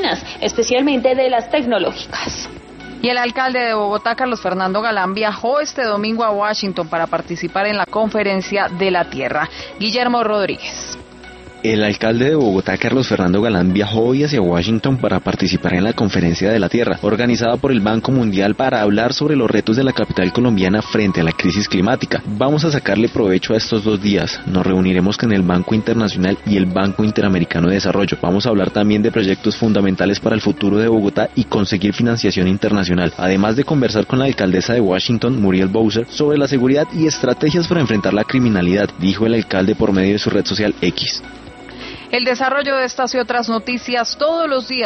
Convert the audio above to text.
oficinas, especialmente de las tecnológicas. Y el alcalde de Bogotá, Carlos Fernando Galán, viajó este domingo a Washington para participar en la Conferencia de la Tierra. Guillermo Rodríguez. El alcalde de Bogotá, Carlos Fernando Galán, viajó hoy hacia Washington para participar en la Conferencia de la Tierra, organizada por el Banco Mundial para hablar sobre los retos de la capital colombiana frente a la crisis climática. Vamos a sacarle provecho a estos 2 días. Nos reuniremos con el Banco Internacional y el Banco Interamericano de Desarrollo. Vamos a hablar también de proyectos fundamentales para el futuro de Bogotá y conseguir financiación internacional, además de conversar con la alcaldesa de Washington, Muriel Bowser, sobre la seguridad y estrategias para enfrentar la criminalidad, dijo el alcalde por medio de su red social X. El desarrollo de estas y otras noticias todos los días